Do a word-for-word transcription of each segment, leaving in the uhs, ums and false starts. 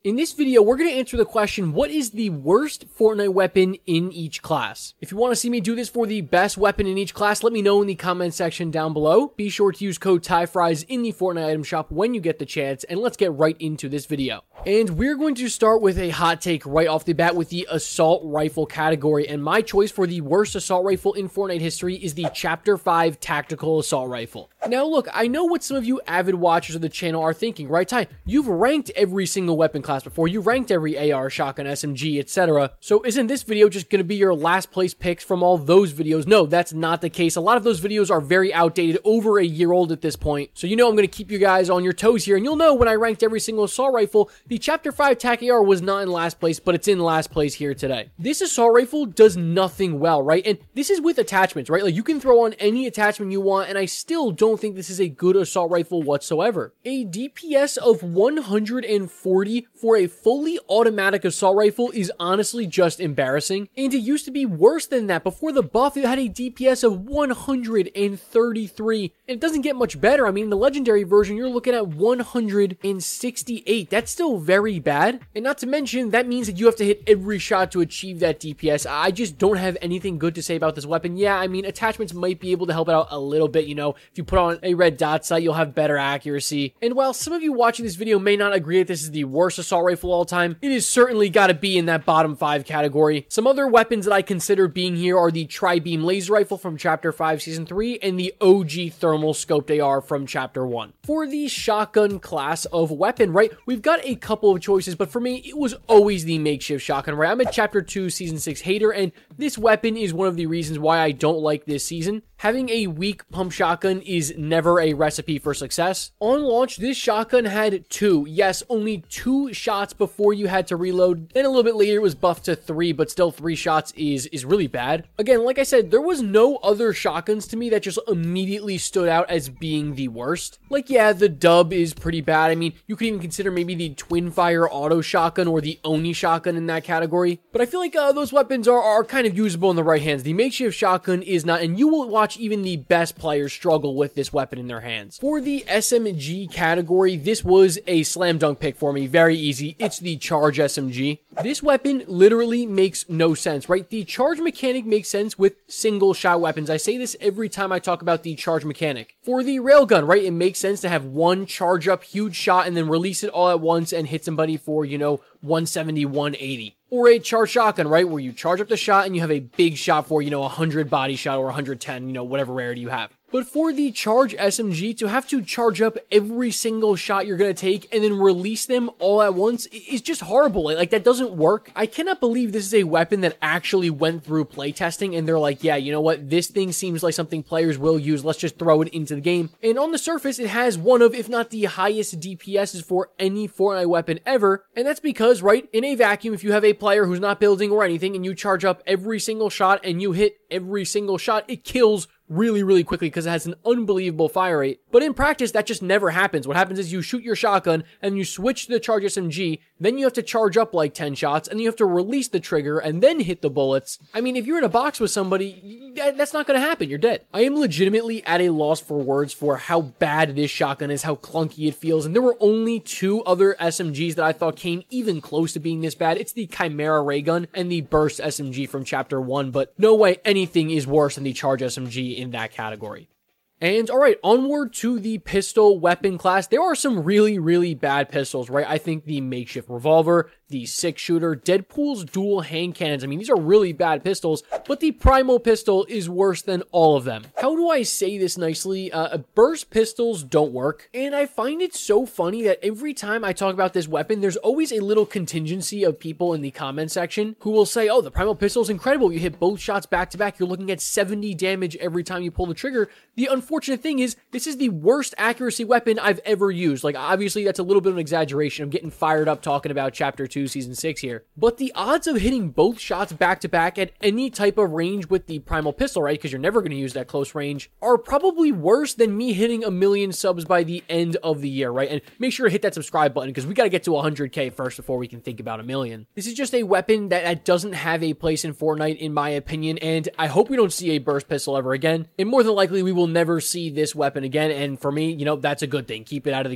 In this video, we're going to answer the question, what is the worst Fortnite weapon in each class? If you want to see me do this for the best weapon in each class, let me know in the comment section down below. Be sure to use code TYFRIES in the Fortnite item shop when you get the chance, and let's get right into this video. And we're going to start with a hot take right off the bat with the assault rifle category, and my choice for the worst assault rifle in Fortnite history is the Chapter five Tactical Assault Rifle. Now look, I know what some of you avid watchers of the channel are thinking, right, Ty? You've ranked every single weapon class before, you ranked every A R, shotgun, S M G, et cetera. So isn't this video just going to be your last place picks from all those videos? No, that's not the case. A lot of those videos are very outdated, over a year old at this point. So you know I'm going to keep you guys on your toes here, and you'll know when I ranked every single assault rifle, the Chapter five T A C A R was not in last place, but it's in last place here today. This assault rifle does nothing well, right? And this is with attachments, right? Like you can throw on any attachment you want, and I still don't think this is a good assault rifle whatsoever. A D P S of one hundred forty for a fully automatic assault rifle is honestly just embarrassing, and it used to be worse than that. Before the buff, it had a D P S of one hundred thirty-three, and it doesn't get much better. I mean, the legendary version, you're looking at one hundred sixty-eight. That's still very bad, and not to mention, that means that you have to hit every shot to achieve that D P S. I just don't have anything good to say about this weapon. Yeah, I mean, attachments might be able to help it out a little bit, you know, if you put on a red dot sight, you'll have better accuracy. And while some of you watching this video may not agree that this is the worst assault rifle of all time, it has certainly got to be in that bottom five category. Some other weapons that I consider being here are the Tri-Beam Laser Rifle from Chapter five Season three and the O G Thermal Scoped A R from Chapter one. For the shotgun class of weapon, right, we've got a couple of choices, but for me, it was always the makeshift shotgun, right? I'm a Chapter two Season six hater, and this weapon is one of the reasons why I don't like this season. Having a weak pump shotgun is never a recipe for success. On launch, this shotgun had two, yes, only two shots before you had to reload. Then a little bit later, it was buffed to three, but still three shots is, is really bad. Again, like I said, there was no other shotguns to me that just immediately stood out as being the worst. Like, yeah, the Dub is pretty bad. I mean, you could even consider maybe the Twin Fire Auto Shotgun or the Oni Shotgun in that category. But I feel like uh, those weapons are, are kind of usable in the right hands. The makeshift shotgun is not, and you will watch even the best players struggle with this weapon in their hands. For the S M G category, this was a slam dunk pick for me. Very easy. It's the Charge S M G. This weapon literally makes no sense, right? The charge mechanic makes sense with single shot weapons. I say this every time I talk about the charge mechanic. For the railgun, right, it makes sense to have one charge up huge shot and then release it all at once and hit somebody for, you know, one seventy, one eighty. Or a charge shotgun, right, where you charge up the shot and you have a big shot for, you know, one hundred body shot or one hundred ten, you know, whatever rarity you have. But for the Charge S M G, to have to charge up every single shot you're going to take and then release them all at once is just horrible. Like, that doesn't work. I cannot believe this is a weapon that actually went through playtesting and they're like, yeah, you know what? This thing seems like something players will use. Let's just throw it into the game. And on the surface, it has one of, if not the highest D P S's for any Fortnite weapon ever. And that's because, right, in a vacuum, if you have a player who's not building or anything and you charge up every single shot and you hit every single shot, it kills really, really quickly because it has an unbelievable fire rate. But in practice, that just never happens. What happens is you shoot your shotgun and you switch to the Charge S M G, then you have to charge up like ten shots, and you have to release the trigger and then hit the bullets. I mean, if you're in a box with somebody, that's not going to happen. You're dead. I am legitimately at a loss for words for how bad this shotgun is, how clunky it feels, and there were only two other S M Gs that I thought came even close to being this bad. It's the Chimera Ray Gun and the Burst S M G from Chapter one, but no way anything is worse than the Charge S M G in that category. And alright, onward to the pistol weapon class. There are some really, really bad pistols, right? I think the makeshift revolver, the six shooter, Deadpool's dual hand cannons. I mean, these are really bad pistols, but the primal pistol is worse than all of them. How do I say this nicely? Uh, burst pistols don't work, and I find it so funny that every time I talk about this weapon, there's always a little contingency of people in the comment section who will say, oh, the primal pistol is incredible. You hit both shots back to back. You're looking at seventy damage every time you pull the trigger. The unfortunate thing is, this is the worst accuracy weapon I've ever used. Like, obviously, that's a little bit of an exaggeration. I'm getting fired up talking about Chapter two, Season six here. But the odds of hitting both shots back-to-back at any type of range with the primal pistol, right, because you're never going to use that close range, are probably worse than me hitting a million subs by the end of the year, right? And make sure to hit that subscribe button, because we got to get to one hundred K first before we can think about a million. This is just a weapon that, that doesn't have a place in Fortnite, in my opinion, and I hope we don't see a burst pistol ever again. And more than likely, we will never see this weapon again, and for me, you know, that's a good thing. Keep it out of the game.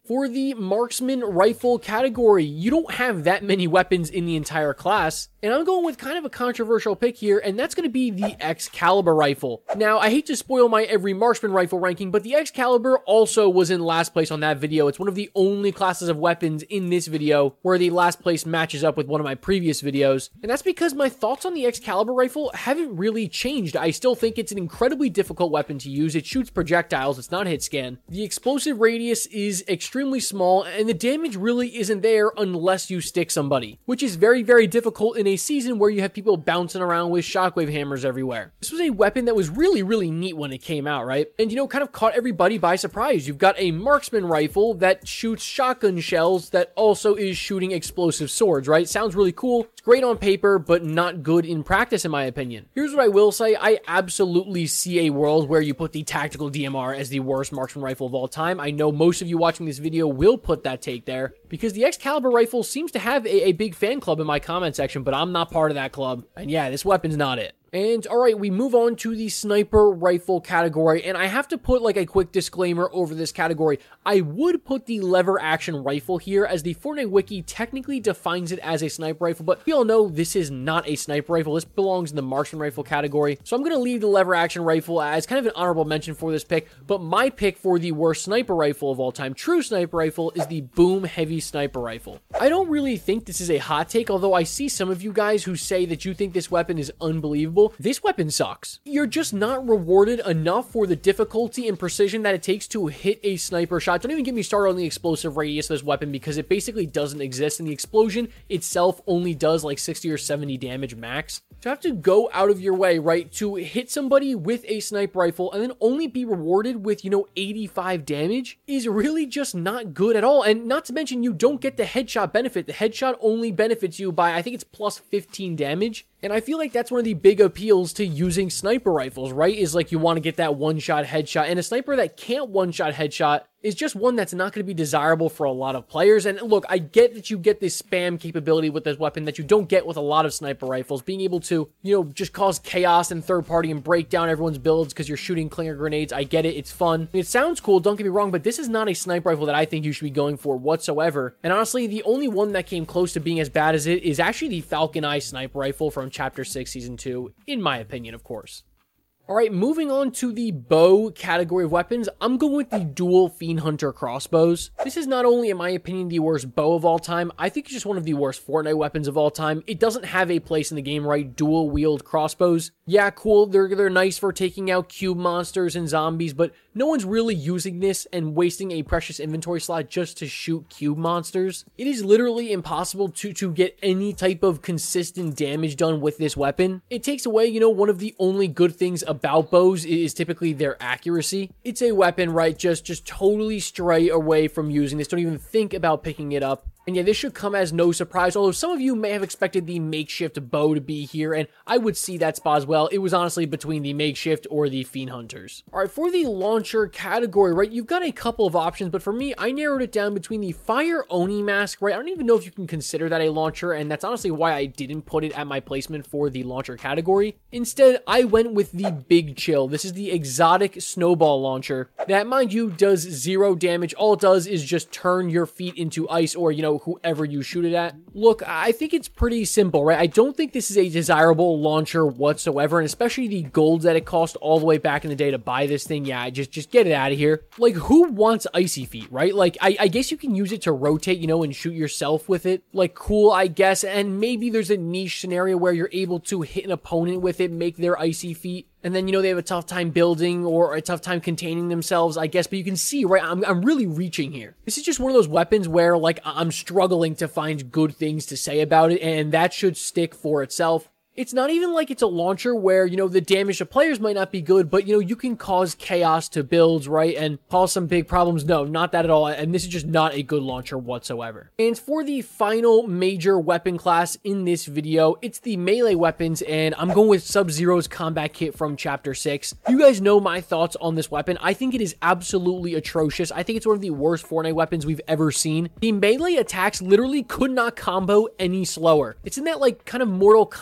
For the marksman rifle category, you don't have that many weapons in the entire class, and I'm going with kind of a controversial pick here, and that's going to be the Excalibur rifle. Now, I hate to spoil my every marksman rifle ranking, but the Excalibur also was in last place on that video. It's one of the only classes of weapons in this video where the last place matches up with one of my previous videos, and that's because my thoughts on the Excalibur rifle haven't really changed. I still think it's an incredibly difficult weapon to use. It shoots projectiles, it's not hit scan. The explosive radius is extremely extremely small, and the damage really isn't there unless you stick somebody, which is very, very difficult in a season where you have people bouncing around with shockwave hammers everywhere. This was a weapon that was really, really neat when it came out, right? And, you know, kind of caught everybody by surprise. You've got a marksman rifle that shoots shotgun shells that also is shooting explosive swords, right? Sounds really cool. It's great on paper, but not good in practice, in my opinion. Here's what I will say. I absolutely see a world where you put the tactical D M R as the worst marksman rifle of all time. I know most of you watching this video will put that take there because the Excalibur rifle seems to have a, a big fan club in my comment section, but I'm not part of that club. And yeah, this weapon's not it. And alright, we move on to the sniper rifle category, and I have to put like a quick disclaimer over this category. I would put the lever action rifle here as the Fortnite wiki technically defines it as a sniper rifle, but we all know this is not a sniper rifle. This belongs in the marksman rifle category. So I'm going to leave the lever action rifle as kind of an honorable mention for this pick, but my pick for the worst sniper rifle of all time, true sniper rifle, is the Boom Heavy Sniper Rifle. I don't really think this is a hot take, although I see some of you guys who say that you think this weapon is unbelievable. This weapon sucks. You're just not rewarded enough for the difficulty and precision that it takes to hit a sniper shot. Don't even get me started on the explosive radius of this weapon because it basically doesn't exist, and the explosion itself only does like sixty or seventy damage max. To have to go out of your way, right, to hit somebody with a sniper rifle and then only be rewarded with, you know, eighty-five damage is really just not good at all. And not to mention, you don't get the headshot benefit. The headshot only benefits you by, I think it's plus fifteen damage. And I feel like that's one of the big appeals to using sniper rifles, right? Is like you want to get that one-shot headshot. And a sniper that can't one-shot headshot is just one that's not going to be desirable for a lot of players. And look, I get that you get this spam capability with this weapon that you don't get with a lot of sniper rifles. Being able to, you know, just cause chaos and third party and break down everyone's builds because you're shooting clinger grenades. I get it. It's fun. It sounds cool. Don't get me wrong, but this is not a sniper rifle that I think you should be going for whatsoever. And honestly, the only one that came close to being as bad as it is actually the Falcon Eye sniper rifle from Chapter six, Season two, in my opinion, of course. Alright, moving on to the bow category of weapons, I'm going with the dual Fiend Hunter crossbows. This is not only, in my opinion, the worst bow of all time, I think it's just one of the worst Fortnite weapons of all time. It doesn't have a place in the game, right? Dual wield crossbows. Yeah, cool, they're, they're nice for taking out cube monsters and zombies, but no one's really using this and wasting a precious inventory slot just to shoot cube monsters. It is literally impossible to, to get any type of consistent damage done with this weapon. It takes away, you know, one of the only good things about about bows is typically their accuracy. It's a weapon, right? Just, just totally stray away from using this. Don't even think about picking it up. And yeah, this should come as no surprise, although some of you may have expected the makeshift bow to be here, and I would see that spot as well. It was honestly between the makeshift or the Fiend Hunters. All right, for the launcher category, right, you've got a couple of options, but for me, I narrowed it down between the Fire Oni mask, right? I don't even know if you can consider that a launcher, and that's honestly why I didn't put it at my placement for the launcher category. Instead, I went with the Big Chill. This is the exotic snowball launcher that, mind you, does zero damage. All it does is just turn your feet into ice, or, you know, whoever you shoot it at. Look, I think it's pretty simple, right? I don't think this is a desirable launcher whatsoever, and especially the gold that it cost all the way back in the day to buy this thing. Yeah, just, just get it out of here. Like, who wants icy feet, right? Like, I, I guess you can use it to rotate, you know, and shoot yourself with it. Like, cool, I guess, and maybe there's a niche scenario where you're able to hit an opponent with it, make their icy feet, and then, you know, they have a tough time building or a tough time containing themselves, I guess. But you can see, right, I'm, I'm really reaching here. This is just one of those weapons where, like, I'm struggling to find good things to say about it, and that should stick for itself. It's not even like it's a launcher where, you know, the damage to players might not be good, but, you know, you can cause chaos to builds, right, and cause some big problems. No, not that at all, and this is just not a good launcher whatsoever. And for the final major weapon class in this video, it's the melee weapons, and I'm going with Sub-Zero's combat kit from Chapter six. You guys know my thoughts on this weapon. I think it is absolutely atrocious. I think it's one of the worst Fortnite weapons we've ever seen. The melee attacks literally could not combo any slower. It's in that, like, kind of Mortal Kombat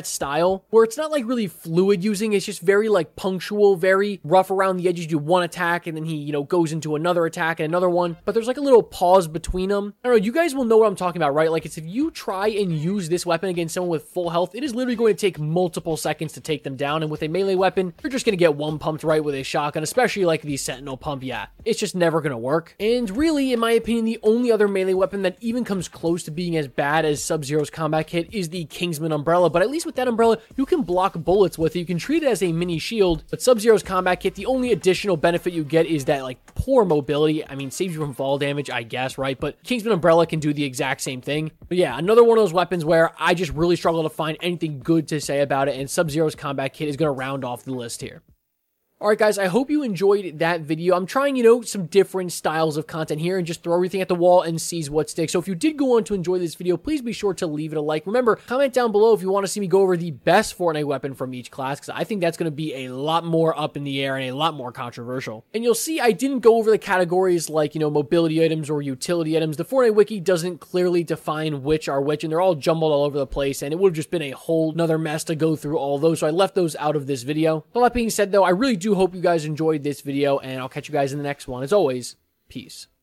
style where it's not like really fluid using, it's just very like punctual, very rough around the edges. You do one attack and then he, you know, goes into another attack and another one, but there's like a little pause between them. I don't know, you guys will know what I'm talking about, right? Like, it's if you try and use this weapon against someone with full health, it is literally going to take multiple seconds to take them down, and with a melee weapon, you're just going to get one pumped right with a shotgun, especially like the Sentinel pump. Yeah, it's just never going to work. And really, in my opinion, the only other melee weapon that even comes close to being as bad as Sub-Zero's combat kit is the Kingsman umbrella, but at least with that umbrella, you can block bullets with it. You can treat it as a mini shield, but Sub-Zero's combat kit, the only additional benefit you get is that like poor mobility. I mean, saves you from fall damage, I guess, right? But Kingsman umbrella can do the exact same thing. But yeah, another one of those weapons where I just really struggle to find anything good to say about it, and Sub-Zero's combat kit is going to round off the list here. Alright guys, I hope you enjoyed that video. I'm trying, you know, some different styles of content here and just throw everything at the wall and sees what sticks. So if you did go on to enjoy this video, please be sure to leave it a like. Remember, comment down below if you want to see me go over the best Fortnite weapon from each class, because I think that's going to be a lot more up in the air and a lot more controversial. And you'll see I didn't go over the categories like, you know, mobility items or utility items. The Fortnite wiki doesn't clearly define which are which, and they're all jumbled all over the place, and it would have just been a whole nother mess to go through all those, so I left those out of this video. All that being said though, I really do hope you guys enjoyed this video, and I'll catch you guys in the next one. As always, peace.